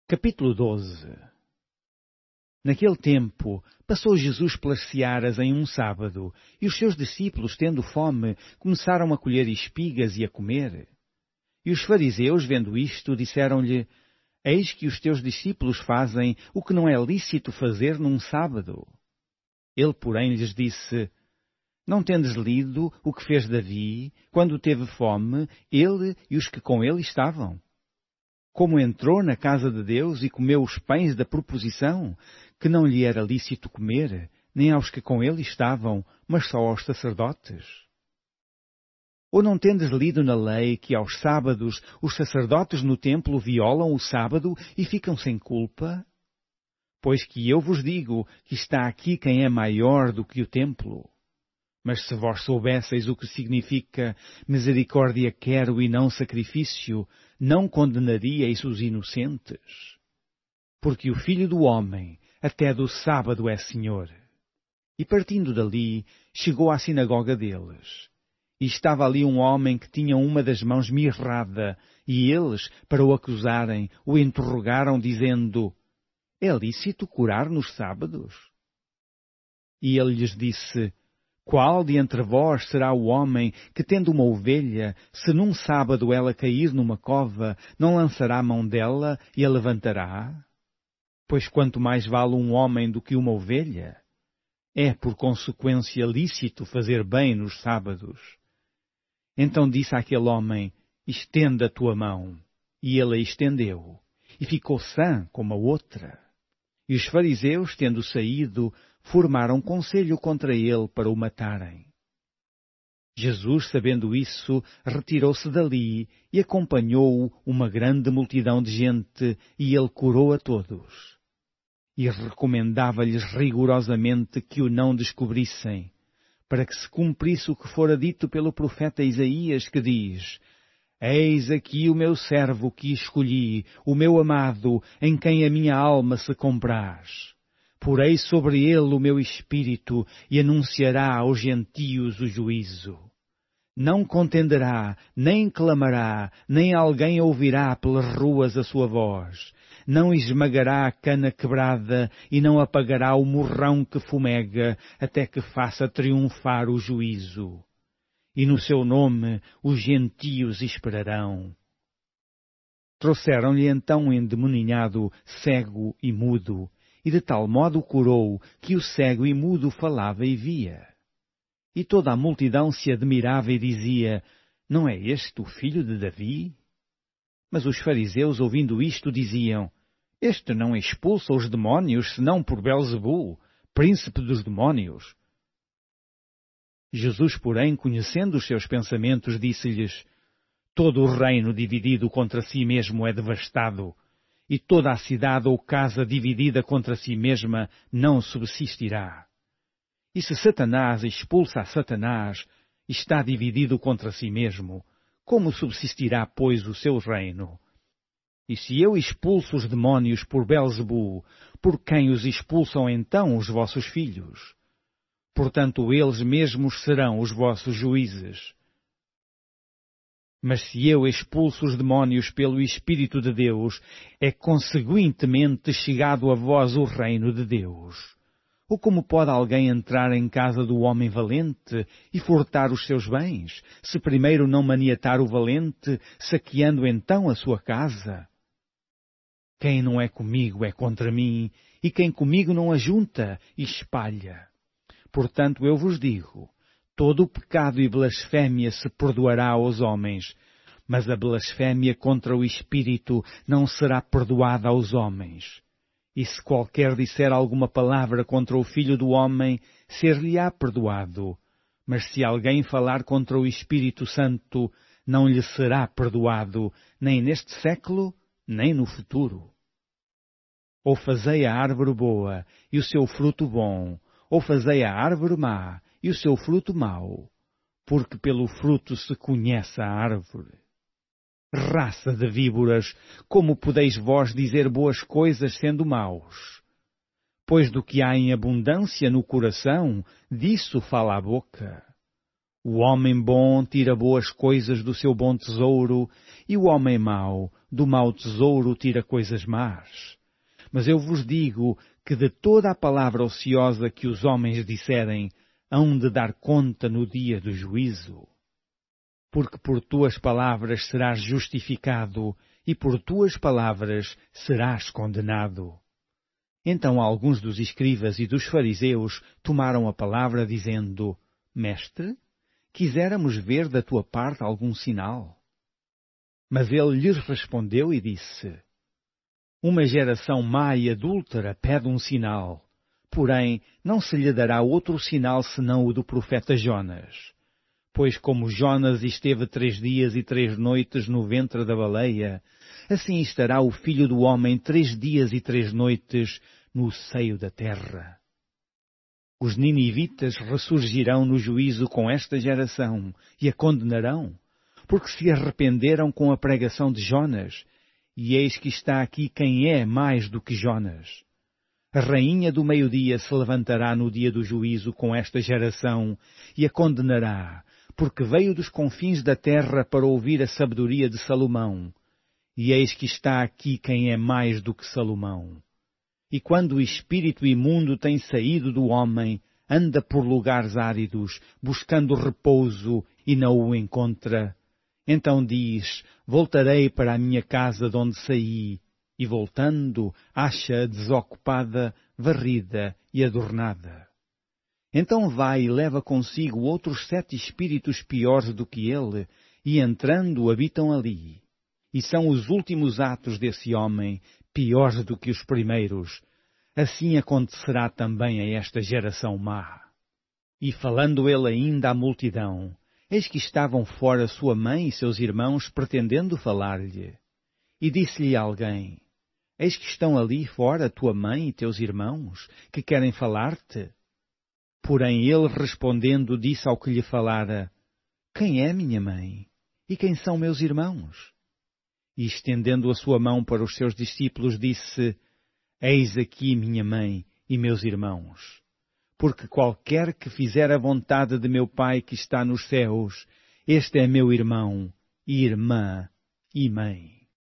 Capítulo 12. Naquele tempo, passou Jesus pelas searas em um sábado, e os seus discípulos, tendo fome, começaram a colher espigas e a comer. E os fariseus, vendo isto, disseram-lhe: Eis que os teus discípulos fazem o que não é lícito fazer num sábado. Ele, porém, lhes disse: Não tendes lido o que fez Davi, quando teve fome, ele e os que com ele estavam? Como entrou na casa de Deus e comeu os pães da proposição, que não lhe era lícito comer, nem aos que com ele estavam, mas só aos sacerdotes? Ou não tendes lido na lei que aos sábados os sacerdotes no templo violam o sábado e ficam sem culpa? Pois que eu vos digo que está aqui quem é maior do que o templo. Mas se vós soubesseis o que significa misericórdia quero e não sacrifício, não condenaríeis os inocentes. Porque o Filho do Homem até do sábado é Senhor. E partindo dali, chegou à sinagoga deles. E estava ali um homem que tinha uma das mãos mirrada, e eles, para o acusarem, o interrogaram, dizendo: É lícito curar nos sábados? E ele lhes disse: Qual de entre vós será o homem que, tendo uma ovelha, se num sábado ela cair numa cova, não lançará a mão dela e a levantará? Pois quanto mais vale um homem do que uma ovelha? É, por consequência, lícito fazer bem nos sábados. Então disse àquele homem: Estenda a tua mão. E ele a estendeu, e ficou sã como a outra. E os fariseus, tendo saído, formaram conselho contra ele para o matarem. Jesus, sabendo isso, retirou-se dali e acompanhou-o uma grande multidão de gente, e ele curou a todos. E recomendava-lhes rigorosamente que o não descobrissem, para que se cumprisse o que fora dito pelo profeta Isaías, que diz: Eis aqui o meu servo que escolhi, o meu amado, em quem a minha alma se compraz. Porei sobre ele o meu espírito e anunciará aos gentios o juízo. Não contenderá, nem clamará, nem alguém ouvirá pelas ruas a sua voz. Não esmagará a cana quebrada e não apagará o morrão que fumega, até que faça triunfar o juízo. E no seu nome os gentios esperarão. Trouxeram-lhe então um endemoninhado, cego e mudo, e de tal modo o curou que o cego e mudo falava e via. E toda a multidão se admirava e dizia: Não é este o filho de Davi? Mas os fariseus, ouvindo isto, diziam: Este não expulsa os demónios, senão por Belzebu, príncipe dos demónios. Jesus, porém, conhecendo os seus pensamentos, disse-lhes: Todo o reino dividido contra si mesmo é devastado, e toda a cidade ou casa dividida contra si mesma não subsistirá. E se Satanás expulsa a Satanás, está dividido contra si mesmo, como subsistirá, pois, o seu reino? E se eu expulso os demónios por Belzebu, por quem os expulsam então os vossos filhos? Portanto, eles mesmos serão os vossos juízes. Mas se eu expulso os demónios pelo Espírito de Deus, é conseguintemente chegado a vós o reino de Deus. Ou como pode alguém entrar em casa do homem valente e furtar os seus bens, se primeiro não maniatar o valente, saqueando então a sua casa? Quem não é comigo é contra mim, e quem comigo não ajunta, espalha. Portanto, eu vos digo, todo o pecado e blasfémia se perdoará aos homens, mas a blasfémia contra o Espírito não será perdoada aos homens. E se qualquer disser alguma palavra contra o Filho do Homem, ser-lhe-á perdoado. Mas se alguém falar contra o Espírito Santo, não lhe será perdoado, nem neste século, nem no futuro. Ou fazei a árvore boa e o seu fruto bom, ou fazei a árvore má e o seu fruto mau, porque pelo fruto se conhece a árvore. Raça de víboras, como podeis vós dizer boas coisas sendo maus? Pois do que há em abundância no coração, disso fala a boca. O homem bom tira boas coisas do seu bom tesouro, e o homem mau, do mau tesouro tira coisas más. Mas eu vos digo que de toda a palavra ociosa que os homens disserem, hão de dar conta no dia do juízo. Porque por tuas palavras serás justificado, e por tuas palavras serás condenado. Então alguns dos escribas e dos fariseus tomaram a palavra, dizendo: Mestre, quiséramos ver da tua parte algum sinal. Mas ele lhes respondeu e disse: Uma geração má e adúltera pede um sinal, porém não se lhe dará outro sinal senão o do profeta Jonas. Pois como Jonas esteve 3 dias e 3 noites no ventre da baleia, assim estará o Filho do Homem 3 dias e 3 noites no seio da terra. Os ninivitas ressurgirão no juízo com esta geração e a condenarão, porque se arrependeram com a pregação de Jonas, e eis que está aqui quem é mais do que Jonas. A rainha do meio-dia se levantará no dia do juízo com esta geração e a condenará, porque veio dos confins da terra para ouvir a sabedoria de Salomão. E eis que está aqui quem é mais do que Salomão. E quando o espírito imundo tem saído do homem, anda por lugares áridos, buscando repouso, e não o encontra. Então diz: Voltarei para a minha casa de onde saí, e voltando, acha-a desocupada, varrida e adornada. Então vai e leva consigo outros 7 espíritos piores do que ele, e entrando habitam ali. E são os últimos atos desse homem, piores do que os primeiros. Assim acontecerá também a esta geração má. E falando ele ainda à multidão, eis que estavam fora sua mãe e seus irmãos pretendendo falar-lhe. E disse-lhe alguém: Eis que estão ali fora tua mãe e teus irmãos, que querem falar-te. Porém ele respondendo disse ao que lhe falara: Quem é minha mãe? E quem são meus irmãos? E estendendo a sua mão para os seus discípulos disse: Eis aqui minha mãe e meus irmãos. Porque qualquer que fizer a vontade de meu Pai que está nos céus, este é meu irmão, e irmã, e mãe.